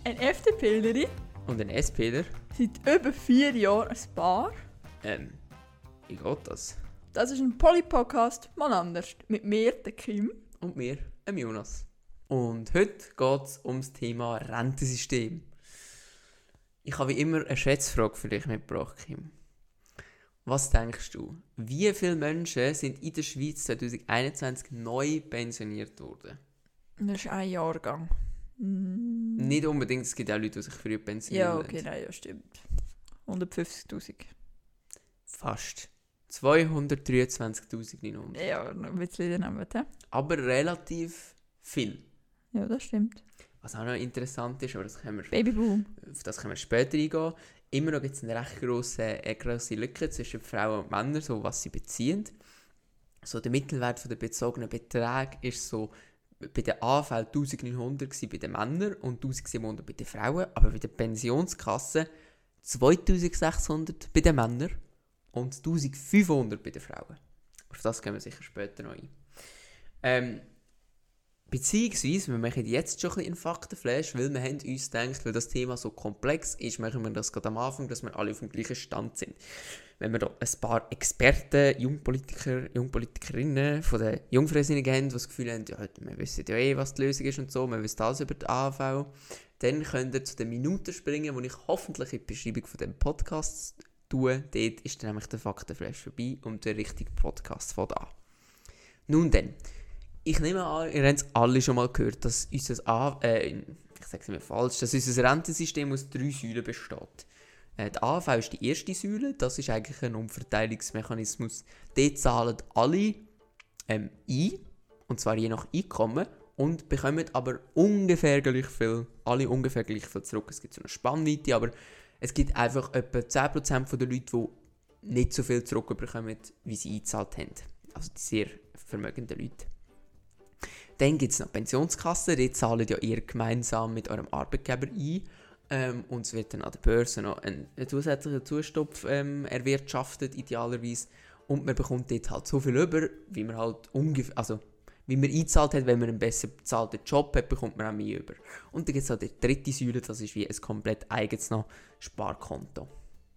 Eine FDPlerin Und ein SPler? seit über 4 Jahren ein Paar. Wie geht das? Das ist ein Poly-Podcast, mal anders. Mit mir, der Kim. Und mir, dem Jonas. Und heute geht es um das Thema Rentensystem. Ich habe wie immer eine Schätzfrage für dich mitgebracht, Kim. Was denkst du? Wie viele Menschen sind in der Schweiz 2021 neu pensioniert worden? Das ist ein Jahrgang. Nicht unbedingt, es gibt auch Leute, die sich früh pensionieren. Ja, okay, nein, ja, stimmt. 150'000. Fast. 223'900. Ja, noch ein bisschen daneben, he? Aber relativ viel. Ja, das stimmt. Was auch noch interessant ist, aber Babyboom. auf das können wir später eingehen. Immer noch gibt es eine recht grosse Lücke zwischen Frauen und Männern, so was sie beziehen. So der Mittelwert der bezogenen Beträge ist so bei der AV 1900 bei den Männern und 1700 bei den Frauen, aber bei der Pensionskasse 2600 bei den Männern und 1500 bei den Frauen. Auf das gehen wir sicher später noch ein. Beziehungsweise, wir machen jetzt schon ein bisschen einen Faktenflash, weil wir haben uns gedacht, weil das Thema so komplex ist, machen wir das gerade am Anfang, dass wir alle auf dem gleichen Stand sind. Wenn wir da ein paar Experten, Jungpolitikerinnen von den Jungfreisinnigen haben, die das Gefühl haben, ja, wir wissen ja was die Lösung ist und so, wir wissen alles über die AHV, dann könnt ihr zu den Minuten springen, die ich hoffentlich in die Beschreibung von dem Podcast tue. Dort ist dann nämlich der Faktenflash vorbei und der richtige Podcast von da. Nun denn. Ich nehme an, ihr habt es alle schon mal gehört, dass unser dass unser Rentensystem aus 3 Säulen besteht. Die AHV ist die erste Säule, das ist eigentlich ein Umverteilungsmechanismus. Dort zahlen alle ein, und zwar je nach Einkommen, und bekommen aber ungefähr gleich viel zurück. Es gibt so eine Spannweite, aber es gibt einfach etwa 10% der Leute, die nicht so viel zurückbekommen, wie sie eingezahlt haben. Also die sehr vermögenden Leute. Dann gibt es noch Pensionskassen, die zahlen ja ihr gemeinsam mit eurem Arbeitgeber ein. Und es wird dann an der Börse noch ein zusätzlicher Zustopf erwirtschaftet, idealerweise. Und man bekommt dort halt so viel über, wie man halt wie man eingezahlt hat, wenn man einen besser bezahlten Job hat, bekommt man auch mehr über. Und dann gibt es halt die dritte Säule, das ist wie ein komplett eigenes noch Sparkonto.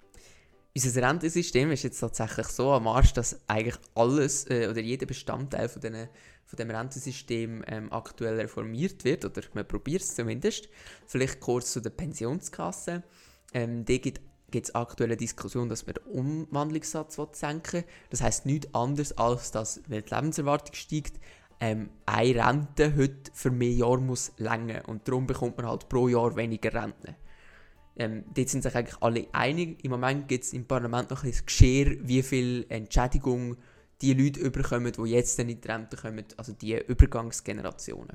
Unser Rentensystem ist jetzt tatsächlich so am Arsch, dass eigentlich alles oder jeder Bestandteil von dem Rentensystem aktuell reformiert wird, oder man probiert es zumindest. Vielleicht kurz zu der Pensionskasse. Da gibt es aktuell eine Diskussion, dass man den Umwandlungssatz senken will. Das heisst nichts anderes, als dass, wenn die Lebenserwartung steigt, eine Rente heute für mehr Jahre muss reichen und darum bekommt man halt pro Jahr weniger Renten. Dort sind sich eigentlich alle einig. Im Moment gibt es im Parlament noch ein bisschen das Geschirr, wie viel Entschädigung die Leute überkommen, die jetzt in die Rente kommen, also die Übergangsgenerationen.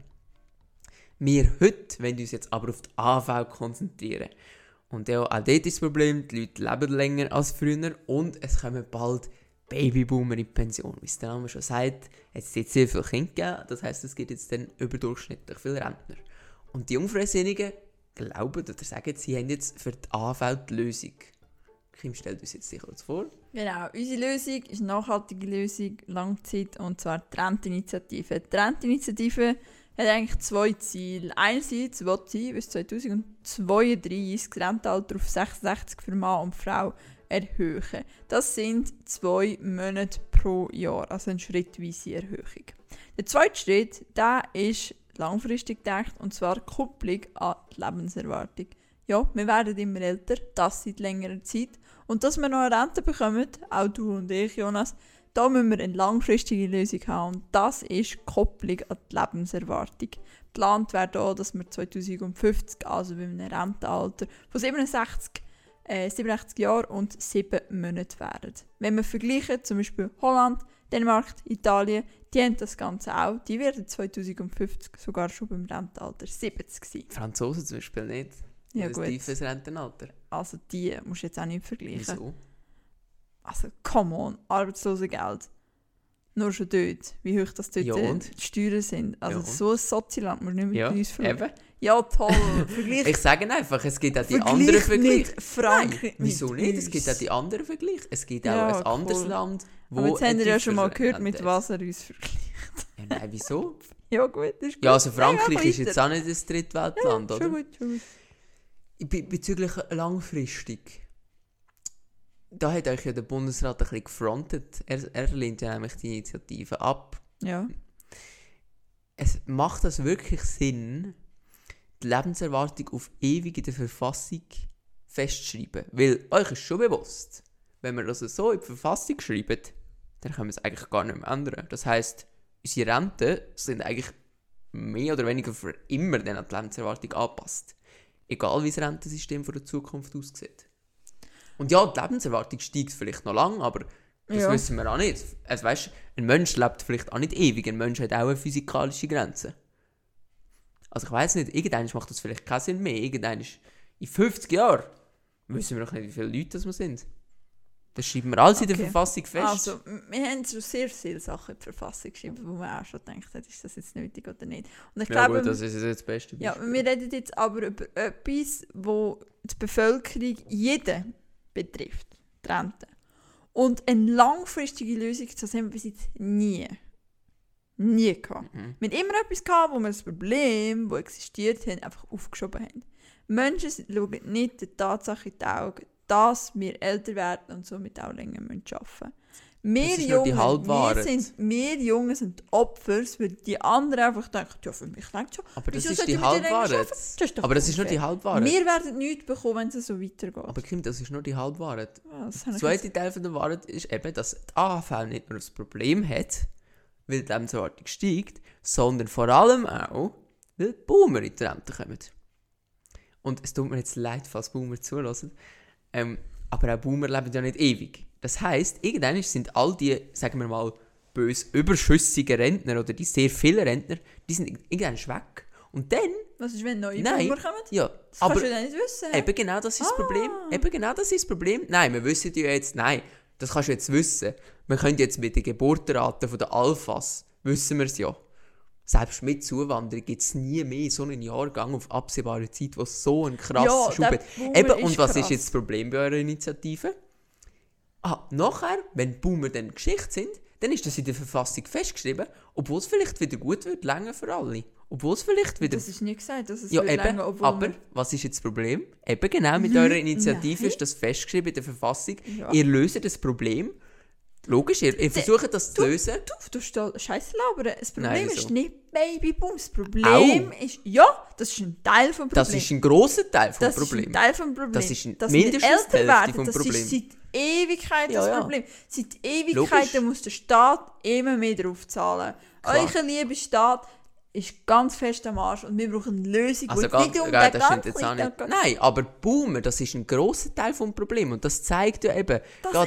Wir heute wollen uns jetzt aber auf die AHV konzentrieren. Und ja, auch dort ist das Problem, die Leute leben länger als früher und es kommen bald Babyboomer in die Pension. Wie es der Name schon sagt, es hat jetzt sehr viele Kinder gegeben, das heisst, es gibt jetzt dann überdurchschnittlich viele Rentner. Und die Jungfreisinnigen glauben oder sagen, sie haben jetzt für die AHV die Lösung. Kim stellt uns jetzt kurz vor. Genau, unsere Lösung ist eine nachhaltige Lösung, Langzeit, und zwar die Renteninitiative. Die Renteninitiative hat eigentlich 2 Ziele. Einerseits will sie bis 2032 das Rentenalter auf 66 für Mann und Frau erhöhen. Das sind 2 Monate pro Jahr, also eine schrittweise Erhöhung. Der zweite Schritt, der ist langfristig gedacht, und zwar die Kopplung an die Lebenserwartung. Ja, wir werden immer älter, das seit längerer Zeit. Und dass wir noch eine Rente bekommen, auch du und ich, Jonas, da müssen wir eine langfristige Lösung haben. Und das ist die Kopplung an die Lebenserwartung. Geplant wäre auch, dass wir 2050, also bei einem Rentenalter von 87 Jahren und 7 Monaten wären. Wenn wir vergleichen, zum Beispiel Holland, Dänemark, Italien, die haben das Ganze auch. Die werden 2050 sogar schon beim Rentenalter 70 sein. Die Franzosen zum Beispiel nicht. Ja, ein gut. tiefes Rentenalter. Also die musst du jetzt auch nicht vergleichen. Wieso? Also, come on, Arbeitslosengeld. Nur schon dort, wie hoch das dort die Steuern sind. Also so ein Soziland musst du nicht mit uns vergleichen. Ja, toll. Ich sage einfach, es gibt auch die anderen Vergleiche. Frankreich. Wieso nicht? Es gibt auch die anderen Vergleiche. Es gibt auch ein anderes Land, wo... Aber jetzt haben wir ja schon mal gehört, mit was er uns vergleicht. Ja, nein, wieso? Ja gut, das ist gut. Ja, also Frankreich ist jetzt auch nicht ein Drittweltland, oder? Schon gut. Bezüglich langfristig. Da hat euch ja der Bundesrat ein bisschen gefrontet. Er lehnt ja nämlich die Initiative ab. Ja. Macht das wirklich Sinn, die Lebenserwartung auf ewig in der Verfassung festschreiben? Weil euch ist schon bewusst, wenn wir das so in die Verfassung schreiben, dann können wir es eigentlich gar nicht mehr ändern. Das heisst, unsere Renten sind eigentlich mehr oder weniger für immer dann an die Lebenserwartung angepasst. Egal wie das Rentensystem von der Zukunft aussieht. Und ja, die Lebenserwartung steigt vielleicht noch lang, aber das wissen wir auch nicht. Also weißt, ein Mensch lebt vielleicht auch nicht ewig, ein Mensch hat auch eine physikalische Grenze. Also ich weiss nicht, irgendwann macht das vielleicht keinen Sinn mehr. Irgendwann ist in 50 Jahren wissen wir noch nicht, wie viele Leute das wir sind. Das schreiben wir alles in der Verfassung fest. Also, wir haben schon sehr viele Sachen in die Verfassung geschrieben, wo man auch schon gedacht hat, ist das jetzt nötig oder nicht. Und ich glaube, gut, das ist jetzt das beste Beispiel. Ja, wir reden jetzt aber über etwas, wo die Bevölkerung jeden betrifft, die Rente. Und eine langfristige Lösung, das haben wir bis jetzt nie gehabt. Wir haben immer etwas gehabt, wo wir das Problem, das existiert hat, einfach aufgeschoben haben. Menschen schauen nicht der Tatsache in die Augen, dass wir älter werden und somit auch länger arbeiten müssen. Wir Jungen sind Opfer, weil die anderen einfach denken, ja, für mich reicht schon. Aber das ist die Halbwahrheit. Aber das ist nur die Halbwahrheit. Wir werden nichts bekommen, wenn es so weitergeht. Aber Kim, das ist nur die Halbwahrheit. Der zweite Teil von der Wahrheit ist eben, dass die AHV nicht nur das Problem hat, weil die Lebenserwartung steigt, sondern vor allem auch, weil die Boomer in die Rente kommen. Und es tut mir jetzt leid, falls Boomer zulassen. Aber auch Boomer leben ja nicht ewig. Das heisst, irgendwann sind all die, sagen wir mal, bös überschüssigen Rentner oder die sehr vielen Rentner, die sind irgendwann weg. Und dann... Was ist, wenn neue Boomer kommen? Ja, das kannst du ja nicht wissen. Eben genau das ist das Problem. Eben genau das ist das Problem. Nein, wir wissen ja jetzt... Nein, das kannst du jetzt wissen. Wir können jetzt mit den Geburtenraten von der Alphas, wissen wir es ja. Selbst mit Zuwanderung gibt es nie mehr so einen Jahrgang auf absehbare Zeit, wo so einen krassen Schub hat. Eben, und was ist jetzt das Problem bei eurer Initiative? Nachher, wenn Boomer dann Geschichte sind, dann ist das in der Verfassung festgeschrieben, obwohl es vielleicht wieder gut wird, länger für alle. Obwohl es vielleicht wieder... Das ist nicht gesagt, dass es ja, wird eben, länger, obwohl... Aber, was ist jetzt das Problem? Eben genau mit eurer Initiative ist das festgeschrieben in der Verfassung. Ja. Ihr löst das Problem. Logisch, ihr versucht das zu lösen. Du Scheiße labern. Das Problem Nein, ist nicht Babyboom. Das Problem ist... Ja, das ist ein Teil vom Problem. Das ist ein grosser Teil vom Problem. Das ist ein Teil vom Problem. Das ist mindestens die Hälfte vom Problem. Das ist seit Ewigkeit das Problem. Seit Ewigkeiten muss der Staat immer mehr drauf zahlen. Euer lieber Staat ist ganz fest am Arsch und wir brauchen eine Lösung. Also das stimmt jetzt auch nicht. Nein, aber Boomer, das ist ein grosser Teil des Problems und das zeigt ja eben...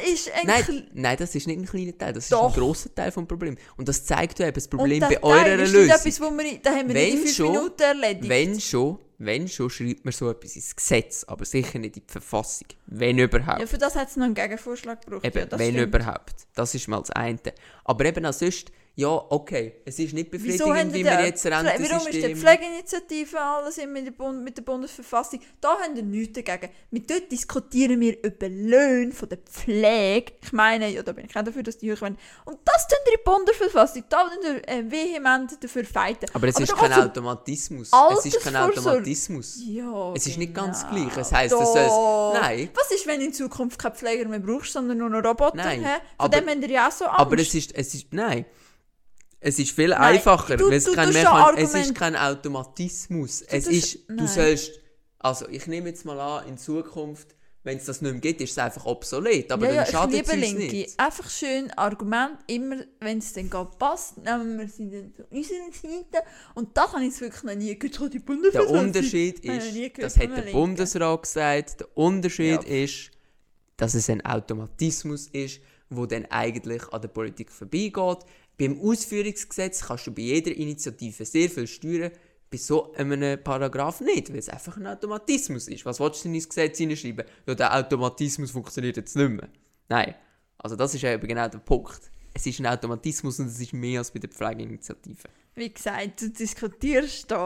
Nein, das ist nicht ein kleiner Teil, das ist ein grosser Teil des Problems. Und das zeigt ja eben das Problem bei eurer Lösung. Etwas, da haben wir nicht in 5 Minuten erledigt. Wenn schon, schreibt man so etwas ins Gesetz, aber sicher nicht in die Verfassung. Wenn überhaupt. Ja, für das hat es noch einen Gegenvorschlag gebraucht. Eben, wenn überhaupt. Das ist mal das eine. Aber eben auch sonst... Ja, okay, es ist nicht befriedigend, wie wir jetzt Rentensystem... Warum ist die Pflegeinitiative alles mit der Bundesverfassung? Da haben wir nichts dagegen. Dort diskutieren wir über Löhne von der Pflege. Ich meine, ja, da bin ich auch dafür, dass die hoch werden. Und das tun die Bundesverfassung. Da tun wir vehement dafür fighten. Aber es ist kein Automatismus. Es ist kein Automatismus. Ja, es ist nicht ganz gleich. Es heisst, es soll... Nein. Was ist, wenn in Zukunft keine Pfleger mehr brauchst, sondern nur noch Roboter? Nein. Von dem haben wir ja auch so Angst. Aber es ist... Nein. Es ist viel einfacher, weil es ist kein Automatismus. Du sollst, also ich nehme jetzt mal an, in Zukunft, wenn es das nicht mehr gibt, ist es einfach obsolet, aber dann schadet es uns nicht. Einfach schön Argument, immer wenn es dann gerade passt, nehmen wir sie dann zu unserer Seite und da habe ich es wirklich noch nie gehört, die Bundesverfassung. Der Unterschied ist, das hat der Bundesrat gesagt, der Unterschied ist, dass es ein Automatismus ist, wo dann eigentlich an der Politik vorbeigeht. Beim Ausführungsgesetz kannst du bei jeder Initiative sehr viel steuern, bei so einem Paragraph nicht, weil es einfach ein Automatismus ist. Was willst du denn ins Gesetz hineinschreiben? Ja, der Automatismus funktioniert jetzt nicht mehr. Nein, also das ist eben genau der Punkt. Es ist ein Automatismus und es ist mehr als bei der Pflegeinitiative. Wie gesagt, du diskutierst da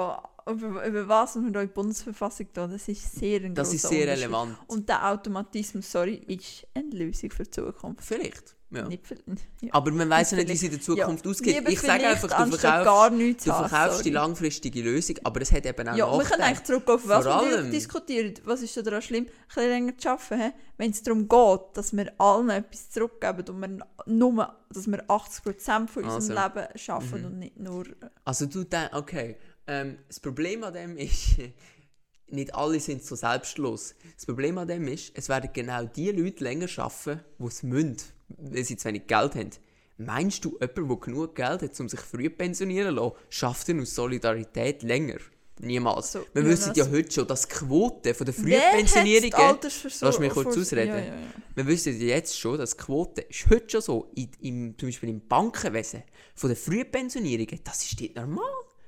über was wir da in der Bundesverfassung tun, das ist sehr ein Das ist grosser sehr Unterschied. relevant. Und der Automatismus, ist eine Lösung für die Zukunft. Vielleicht. Ja. Nicht für, ja. Aber man weiß ja nicht, wie es in der Zukunft ausgeht. Ich sage einfach, du verkaufst die langfristige Lösung, aber es hat eben auch ja, wir können eigentlich zurück auf was wir diskutieren. Was ist daran schlimm, ein bisschen länger zu arbeiten, wenn es darum geht, dass wir allen etwas zurückgeben und dass wir 80% von unserem Leben arbeiten und nicht nur... Also du denkst, okay, das Problem an dem ist... Nicht alle sind so selbstlos. Das Problem an dem ist, es werden genau die Leute länger arbeiten, die es müssen, weil sie zu wenig Geld haben. Meinst du, jemand, der genug Geld hat, um sich früh pensionieren zu lassen, schafft er aus Solidarität länger? Niemals. Also, wir wissen ja heute schon, dass die Quote von der Frühpensionierungen... Lass mich kurz ausreden. Ja. Wir wissen ja jetzt schon, dass die Quote ist heute schon so, zum Beispiel im Bankenwesen, von der Frühpensionierungen, das ist nicht normal.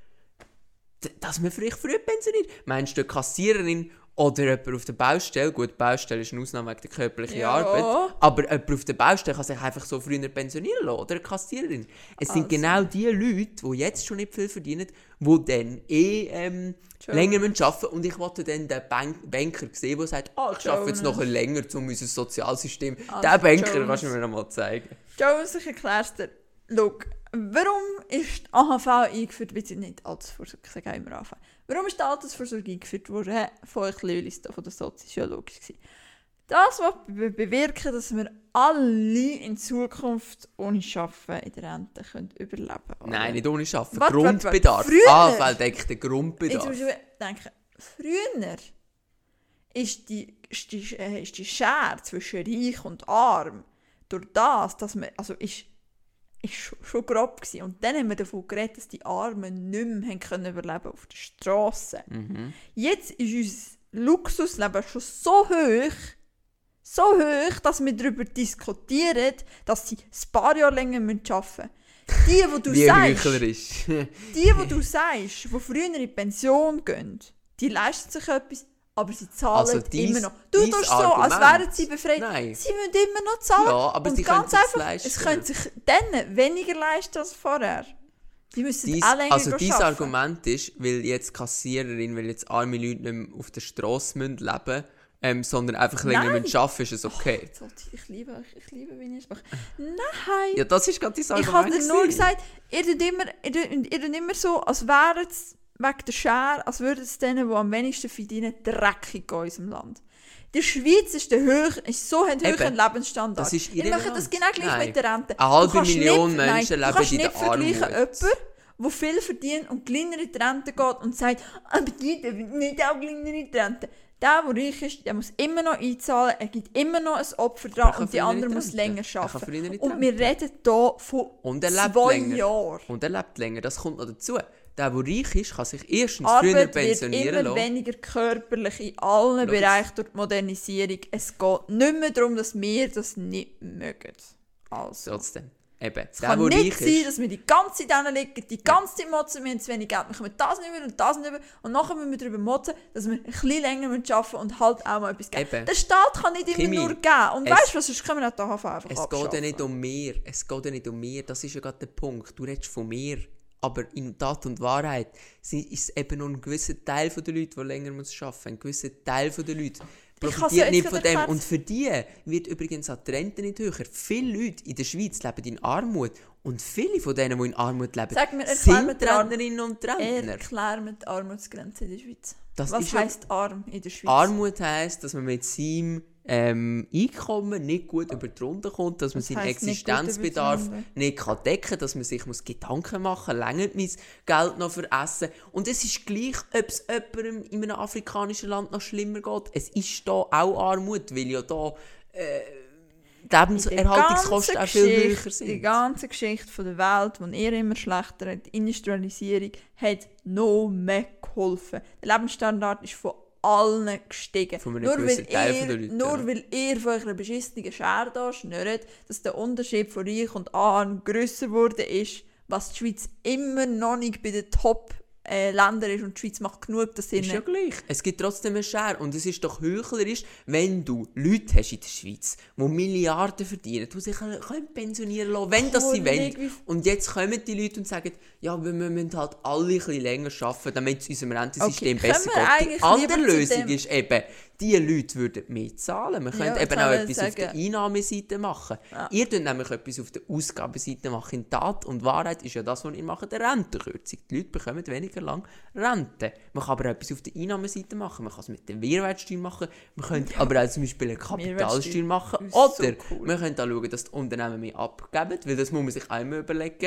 Dass man vielleicht früh pensioniert. Meinst du, eine Kassiererin oder jemand auf der Baustelle, gut, die Baustelle ist eine Ausnahme wegen der körperlichen Arbeit, aber jemand auf der Baustelle kann sich einfach so früher pensionieren lassen, oder eine Kassiererin. Es sind genau die Leute, die jetzt schon nicht viel verdienen, die dann länger arbeiten müssen. Und ich wollte dann den Banker sehen, der sagt, ich arbeite jetzt noch länger, um unser Sozialsystem... Den Banker kannst du mir noch mal zeigen. Jones, ich erkläre es dir. Schau, warum ist die AHV eingeführt? Bitte nicht Altersvorsorge, ich sage immer AHV. Warum ist die Altersvorsorge eingeführt worden? Von euch Lölisten von der Sozi, ist ja logisch gewesen. Das will bewirken, dass wir alle in Zukunft ohne Arbeiten in der Rente überleben können. Nein, nicht ohne Arbeiten. Grundbedarf. AHV deckt den Grundbedarf. Jetzt musst du denken, früher ist die Schere zwischen Reich und Arm durch das, dass man, also ist schon grob gewesen. Und dann haben wir davon geredet, dass die Armen nicht mehr können überleben auf der Straße. Jetzt ist unser Luxusleben schon so hoch, dass wir darüber diskutieren, dass sie ein paar Jahre länger arbeiten müssen. Die, du sagst, die früher in die Pension gehen, die leisten sich etwas, aber sie zahlen immer noch. Du tust so, als wären sie befreit. Nein. Sie müssen immer noch zahlen. Ja, aber und sie ganz einfach, leisten. Es können sich dann weniger leisten als vorher. Die müssen auch länger arbeiten. Also dein Argument ist, weil jetzt Kassiererin, weil jetzt arme Leute nicht mehr auf der Straße leben müssen, sondern einfach länger arbeiten, ist es okay. Ich liebe wie ich spreche. Nein! Ja, das ist gerade dein Argument. Ich habe dir nur gesagt, ihr tut immer so, als wären es wegen der Schere, als würden es denen, die am wenigsten verdienen, dreckig in unserem Land. Die Schweiz ist so ein höherer Lebensstandard. Wir machen das genau gleich mit der Rente. 500.000 Menschen leben in der Armut. Du kannst nicht vergleichen jemanden, der viel verdient und kleiner in die Rente geht und sagt, aber die dürfen nicht auch kleiner in die Rente. Der reich ist, der muss immer noch einzahlen, er gibt immer noch ein Opfer dran und die andere muss länger arbeiten. Und wir reden hier von 2 Jahren. Und er lebt länger, das kommt noch dazu. Der reich ist, kann sich erstens früher pensionieren lassen. Arbeit wird immer weniger körperlich in allen Bereichen durch die Modernisierung. Es geht nicht mehr darum, dass wir das nicht mögen. Also. Trotzdem. Eben. Es kann nicht sein, dass wir die ganze Zeit liegen, die ganze Zeit motzen, wir haben zu wenig Geld, wir können das nicht mehr und das nicht mehr. Und nachher müssen wir darüber motzen, dass wir ein bisschen länger arbeiten und halt auch mal etwas geben. Eben. Der Staat kann nicht immer nur geben. Und weißt du was, sonst können wir auch einfach abschaffen. Es geht ja nicht um mir, das ist ja gerade der Punkt. Du redest von mir. Aber in Tat und Wahrheit ist es eben nur ein gewisser Teil der Leute, die länger arbeiten müssen. Ein gewisser Teil der Leute profitiert nicht von dem. Und für die wird übrigens auch die Rente nicht höher. Viele Leute in der Schweiz leben in Armut. Und viele von denen, die in Armut leben, sind Rentnerinnen und Rentner. Erklär mir die Armutsgrenze in der Schweiz. Was heisst arm in der Schweiz? Armut heisst, dass man mit seinem Einkommen nicht gut über die Runde kommt, dass man seinen Existenzbedarf nicht decken kann, dass man sich Gedanken machen muss, reicht mein Geld noch für Essen. Und es ist gleich, ob es jemandem in einem afrikanischen Land noch schlimmer geht. Es ist da auch Armut, weil ja da die Lebenserhaltungskosten auch viel höher sind. Die ganze Geschichte der Welt, die eher immer schlechter hat, die Industrialisierung, hat noch mehr geholfen. Der Lebensstandard ist von allen gestiegen. Nur weil ihr von eurer beschissenen Schere da schnurrt, dass der Unterschied von Reich und Arm grösser wurde ist, was die Schweiz immer noch nicht bei den Top Länder ist und die Schweiz macht genug, dass sie Ist ja gleich. Es gibt trotzdem eine Schere. Und es ist doch heuchlerisch, wenn du Leute hast in der Schweiz, die Milliarden verdienen, die sich können pensionieren lassen, wenn das sie wollen. Und jetzt kommen die Leute und sagen, ja, wir müssen halt alle ein bisschen länger arbeiten, damit es unserem Rentensystem besser geht. Die andere Lösung ist eben, die Leute würden mehr zahlen. Wir können eben auch etwas auf der Einnahmeseite machen. Ja. Ihr könnt nämlich etwas auf der Ausgabenseite machen. In Tat und Wahrheit ist ja das, was ihr macht, eine Rentenkürzung. Die Leute bekommen weniger lang Rente. Man kann aber etwas auf der Einnahmeseite machen. Man kann es mit der Mehrwertsteuer machen. Man könnte aber auch zum Beispiel eine Kapitalsteuer machen. Oder so cool. Man könnte auch schauen, dass die Unternehmen mehr abgeben. Weil das muss man sich einmal überlegen.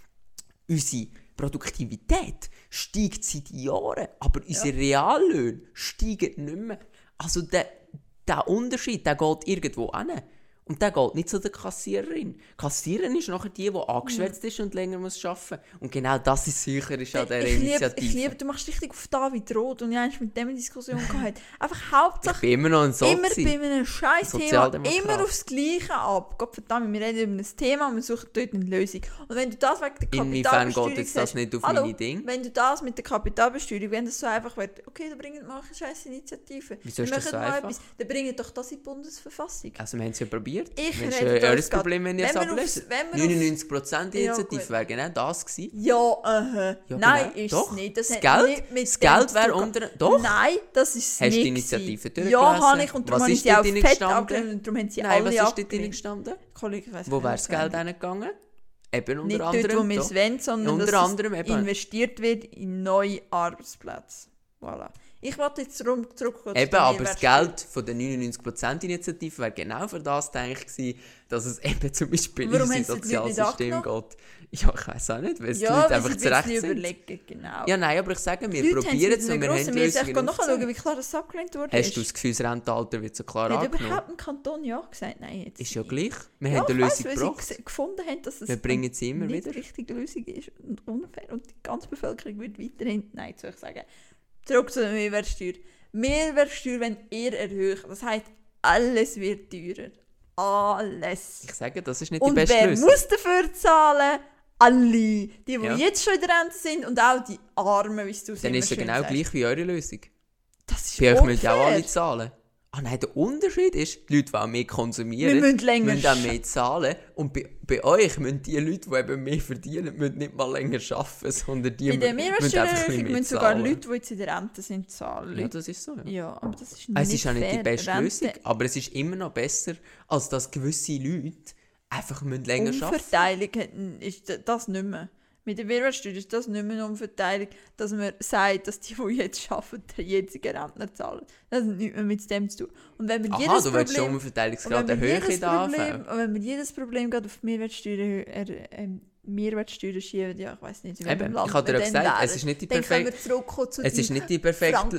Unsere Produktivität steigt seit Jahren, aber unsere Reallöhne steigen nicht mehr. Also der Unterschied, der geht irgendwo hin. Und der geht nicht zu der Kassiererin. Die Kassiererin ist nachher die angeschwärzt ist und länger muss arbeiten. Und genau das ist sicher an dieser Initiative. Ich liebe, du machst richtig auf David Roth und ich habe mit dem eine Diskussion gehabt. Einfach Hauptsache... Ich bin immer noch ein Sozi. Immer bei einem Scheiß-Thema, immer aufs Gleiche ab. Gott verdammt, wir reden über ein Thema und wir suchen dort eine Lösung. Und wenn du das wegen der Kapitalbesteuerung... Inwiefern geht jetzt das nicht auf meine Dinge? Wenn du das mit der Kapitalbesteuerung, wenn das so einfach wird, okay, dann bringt mal eine scheiß Initiative. Wieso ist das so einfach? Dann bringt doch das in die Bundesverfassung. Also wir haben es ja probiert. Ich das rede ist ein Problem, wenn ihr es ablöst. 99% Initiative wäre genau das gewesen. Ja, ja nein, genau. ist Doch. es nicht. Das Geld wäre unter... Doch. Nein, das ist es nicht. Hast du die Initiative durchgelesen? Ja, habe ich. Und darum habe ich sie auch fett abgelehnt. Und darum haben sie nein, alle was ist dort abgelehnt. gestanden? Wo wäre das Geld hingegangen? Eben unter nicht anderem. Nicht dort, wo wir es wollen, sondern unter dass anderem es investiert wird in neue Arbeitsplätze. Voilà. Ich wollte jetzt zurückkommen. Eben, aber das Geld von der 99%-Initiative wäre genau für das gedacht gewesen, dass es eben zum Beispiel in unser Sozialsystem geht. Ja, ich weiss auch nicht, weil es die Leute einfach zurecht sind. Überlegen, genau. Ja, nein, aber ich sage, wir probieren es und wir haben Lösungen. Ich kann nachschauen, wie klar das abgelehnt wurde. Hast du das Gefühl, das Rentenalter wird so klar angenommen? Hat überhaupt ein Kanton ja gesagt? Nein, jetzt ist ja gleich. Wir haben eine Lösung gebracht. Weil sie gefunden haben, dass es wir bringen sie immer nicht wieder. Die richtige Lösung ist und unfair und die ganze Bevölkerung wird weiterhin... Nein, soll ich sagen. Zurück zu der Mehrwertsteuer. Mehrwertsteuer, wenn ihr erhöht, das heisst, alles wird teurer. Alles. Ich sage, das ist nicht die beste Lösung. Und wer muss dafür zahlen? Alle. Die jetzt schon in der Rente sind und auch die Armen, wie du es dann ist es genau gleich wie eure Lösung. Das ist bei euch müssen auch alle zahlen. Ah nein, der Unterschied ist, die Leute, die auch mehr konsumieren, müssen auch mehr zahlen. Und bei euch müssen die Leute, die eben mehr verdienen, müssen nicht mal länger arbeiten, sondern die müssen einfach mehr müssen sogar Leute, die jetzt in der Rente sind, zahlen. Ja, das ist so. Ja, aber das ist nicht es ist auch nicht die beste Rente. Lösung, aber es ist immer noch besser, als dass gewisse Leute einfach länger arbeiten. Umverteilung ist das nicht mehr. Mit der Mehrwertsteuer ist das nicht mehr eine Umverteilung, dass man sagt, dass die jetzt arbeiten, den jetzigen Rentner zahlen. Das hat nichts mehr mit dem zu tun. Und wenn wir du willst schon Umverteilungsgrad erhöhen da. Und wenn wir jedes Problem gerade auf die Mehrwertsteuer schieben, ja, ich weiss nicht, in welchem Land ich habe dir ja gesagt, es ist nicht die perfekte... Es ist nicht die perfekte...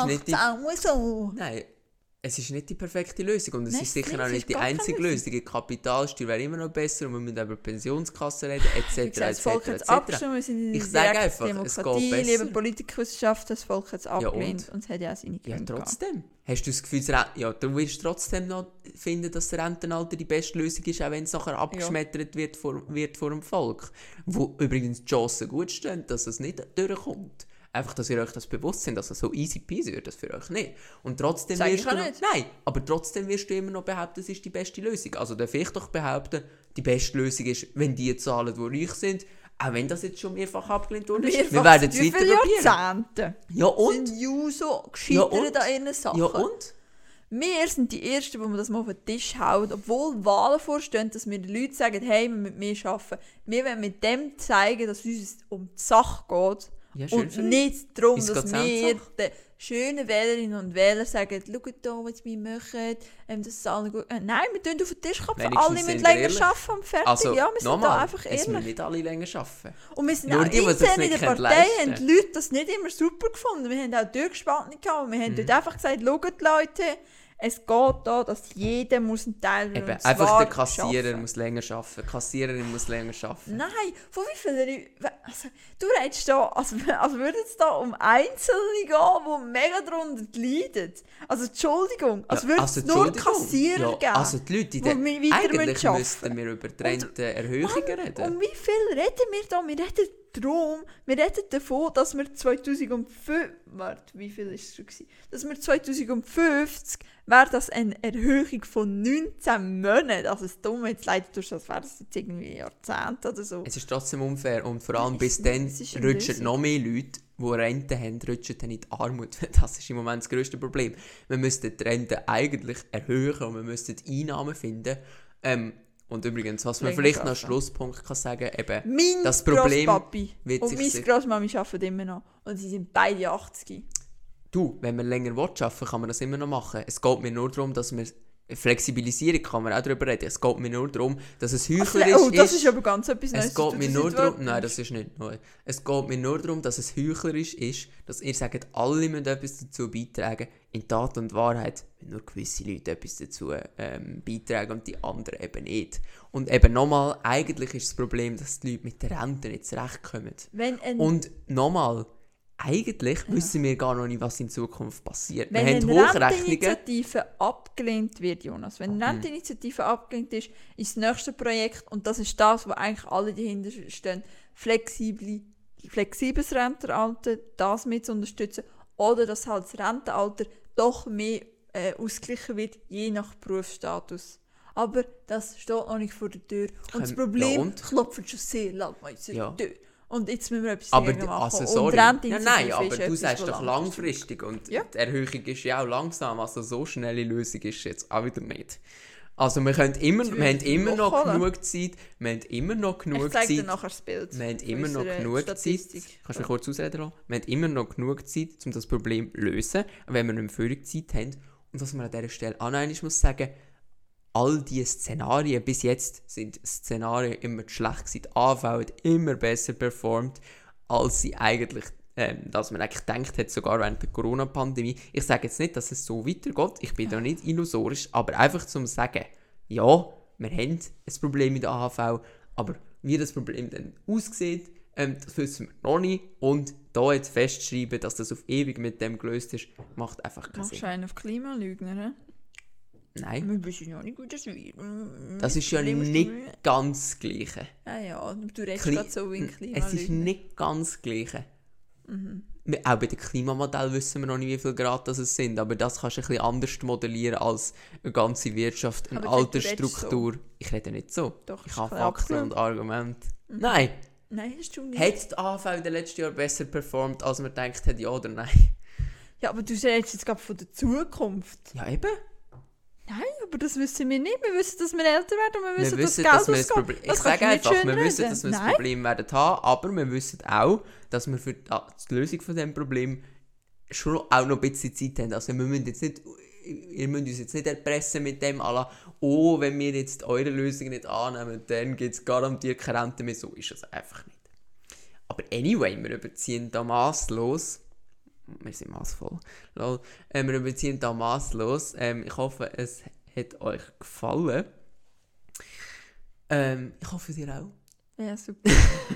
so. Nein. Es ist nicht die perfekte Lösung und es ist sicher auch nicht die einzige Lösung. Die Kapitalsteuer wäre immer noch besser und wir müssen über Pensionskassen reden, etc. Das Volk hat es abgestimmt, wir sind in ich sage einfach, Demokratie, es geht besser. Liebe Politikwissenschaft, das Volk hat es abgelehnt und es hat ja auch seine Gründe. Ja, trotzdem. Hast du das Gefühl, du wirst trotzdem noch finden, dass das Rentenalter die beste Lösung ist, auch wenn es nachher abgeschmettert wird vor dem Volk. Wo übrigens die Chancen gut stehen, dass es nicht durchkommt. Einfach, dass ihr euch das bewusst seid, dass es so easy peasy wird, das für euch nicht. Und trotzdem aber trotzdem wirst du immer noch behaupten, es ist die beste Lösung. Also darf ich doch behaupten, die beste Lösung ist, wenn die zahlen, die reich sind, auch wenn das jetzt schon mehrfach abgelehnt wurde. Wir werden es weiter probieren. Jahrzehnte. Ja und? Sind Juso gescheitert an ihren Sachen. Ja und? Wir sind die Ersten, die das mal auf den Tisch hauen, obwohl Wahlen vorstehen, dass wir den Leuten sagen, hey, wir müssen mehr arbeiten. Wir wollen mit dem zeigen, dass es uns um die Sache geht. Ja, und nicht darum, dass wir den schönen Wählerinnen und Wählern sagen, schaut da, was wir machen, das ist alle gut. Nein, wir tun auf den Tisch klopfen, alle müssen länger arbeiten und fertig. Also, ja, wir sind da einfach ehrlich. Es müssen nicht alle länger arbeiten. Und wir sind auch intern in der Partei, haben die Leute das nicht immer super gefunden. Wir haben auch durchgespalten gehabt, wir haben dort einfach gesagt, schaut Leute, es geht da, dass jeder muss einen Teil eben, einfach der Kassierer muss länger arbeiten. Die Kassiererin muss länger arbeiten. Nein, von wie vielen... Also, du redest da, als würde es da um Einzelne gehen, die mega darunter leiden. Also Entschuldigung, als würde es nur Kassierer geben. Also die Leute, eigentlich müssten wir über Trendte Erhöhungen reden. Und wie viel reden wir da? Wir reden darum, wir reden davon, dass wir 2005, warte, wie viel ist es schon gewesen? Dass wir 2050 wäre das eine Erhöhung von 19 Monaten. Also es dumm, jetzt leider durch das wäre das jetzt irgendwie Jahrzehnte oder so. Es ist trotzdem unfair und vor allem Nein, bis dann es ist eine rutschen Lösung. noch mehr Leute, die Rente haben, rutschen dann in die Armut. Das ist im Moment das grösste Problem. Wir müssten die Rente eigentlich erhöhen und wir müssten Einnahmen finden. Und übrigens, was man vielleicht noch als Schlusspunkt kann sagen, eben, Mein das Problem Grosspapi wird und sich meine Grossmami arbeiten immer noch. Und sie sind beide 80. Du, wenn man länger arbeiten will, kann man das immer noch machen. Es geht mir nur darum, dass wir Flexibilisierung kann man auch darüber reden. Es geht mir nur darum, dass es heuchlerisch Oh, das ist aber ganz etwas Neues. Es geht mir nur darum. darum, nein, das ist nicht neu. Es geht mir nur darum, dass es heuchlerisch ist, dass ihr sagt, alle müssen etwas dazu beitragen. In Tat und Wahrheit müssen nur gewisse Leute etwas dazu beitragen und die anderen eben nicht. Und eben nochmal, eigentlich ist das Problem, dass die Leute mit der Rente nicht zurechtkommen. Und nochmal, eigentlich wissen wir gar noch nicht, was in Zukunft passiert. Wenn wir haben eine Hochrechnungen. Renteninitiative abgelehnt wird, Jonas, wenn eine Renteninitiative abgelehnt ist das nächste Projekt, und das ist das, wo eigentlich alle dahinter stehen, flexibles Rentenalter, das mit zu unterstützen, oder dass halt das Rentenalter doch mehr ausgeglichen wird, je nach Berufsstatus. Aber das steht noch nicht vor der Tür. Und das Problem klopft schon sehr lange an unserer Tür. Und jetzt müssen wir etwas dagegen machen. Also, sorry. Nein, aber du sagst doch langfristig. langfristig und die Erhöhung ist ja auch langsam, also so schnelle Lösung ist jetzt auch wieder nicht. Also wir haben immer noch genug Zeit, ich zeige dir nachher das Bild. Wir haben immer noch genug Zeit, kannst du mich kurz ausreden lassen? Wir haben immer noch genug Zeit, um das Problem zu lösen, wenn wir nicht mehr Zeit haben. Und was man an dieser Stelle auch noch einmal muss sagen, all diese Szenarien, bis jetzt sind Szenarien immer schlecht gewesen. Die AV hat immer besser performt, als sie eigentlich, dass man eigentlich gedacht hat, sogar während der Corona-Pandemie. Ich sage jetzt nicht, dass es so weitergeht, ich bin da nicht illusorisch, aber einfach zum sagen, ja, wir haben ein Problem mit der AHV, aber wie das Problem dann aussieht, das wissen wir noch nicht. Und da jetzt festschreiben, dass das auf ewig mit dem gelöst ist, macht einfach keinen Sinn. Machst du einen auf Klimalügner, ne? Nein. Wir wissen ja nicht, wie das wird. Das ist ja nicht ganz das Gleiche. Ja, du redest gerade so wie ein Klimalügner. Es ist nicht ganz das Gleiche. Auch bei den Klimamodellen wissen wir noch nicht, wie viel Grad das es sind, aber das kannst du ein bisschen anders modellieren als eine ganze Wirtschaft, eine Altersstruktur. So. Ich rede nicht so. Doch, ich habe Fakten und Argumente. Nein. Nein, hast du nicht. Hat die AHV in den letzten Jahren besser performt, als man gedacht hat, ja oder nein? Ja, aber du redest jetzt gerade von der Zukunft. Ja, eben. Nein, aber das wissen wir nicht. Wir wissen, dass wir älter werden und wir wissen, dass Geld ausgeht. Ich sage einfach, wir wissen, dass wir ein Problem werden haben, aber wir wissen auch, dass wir für die Lösung von diesem Problem schon auch noch ein bisschen Zeit haben. Also wir müssen jetzt nicht, ihr müsst uns jetzt nicht erpressen mit dem, oh, wenn wir jetzt eure Lösung nicht annehmen, dann gibt es garantiert keine Rente mehr. So ist es einfach nicht. Aber anyway, wir überziehen da masslos. Wir sind massvoll. Lol. Wir überziehen da masslos. Ich hoffe, es hat euch gefallen. Ich hoffe, dir auch. Ja, super.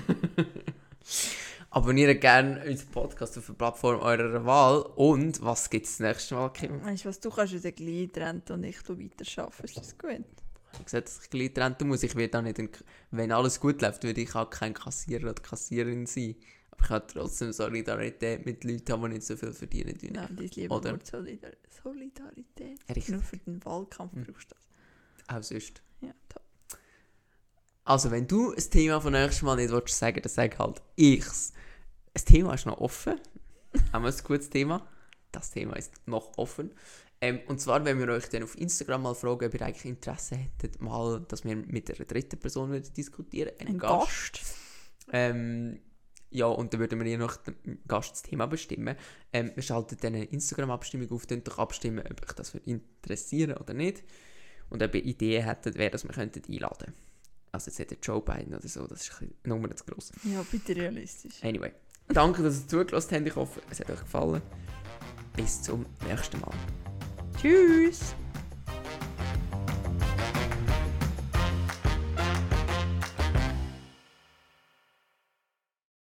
Abonniert gerne unseren Podcast auf der Plattform eurer Wahl. Und was gibt es das nächste Mal, Kim? Weißt du was, du kannst uns gleich trennen und ich weiter arbeiten. Ist das gut? Ich habe gesagt, dass ich gleich trennen muss. Ich werde auch nicht, wenn alles gut läuft, würde ich auch kein Kassierer oder Kassiererin sein. Aber ich habe trotzdem Solidarität mit Leuten, die nicht so viel verdienen. Ja, dein liebe Wort Solidarität. Richtig. Nur für den Wahlkampf brauchst du das. Auch sonst. Ja, top. Also, wenn du ein Thema von nächstes Mal nicht willst sagen, dann sag halt ich's. Das Thema ist noch offen. Haben wir ein gutes Thema? Das Thema ist noch offen. Und zwar, wenn wir euch dann auf Instagram mal fragen, ob ihr eigentlich Interesse hättet, mal, dass wir mit einer dritten Person diskutieren. Ein Gast. Ja, und dann würden wir je nach dem Gast das Thema bestimmen. Wir schalten dann eine Instagram-Abstimmung auf, dann doch abstimmen, ob euch das interessieren oder nicht. Und ob ihr Ideen hättet, wer das wir könnten einladen. Also jetzt nicht Joe Biden oder so, das ist ein bisschen Nummer zu gross. Ja, bitte realistisch. Anyway, danke, dass ihr zugelassen habt. Ich hoffe, es hat euch gefallen. Bis zum nächsten Mal. Tschüss!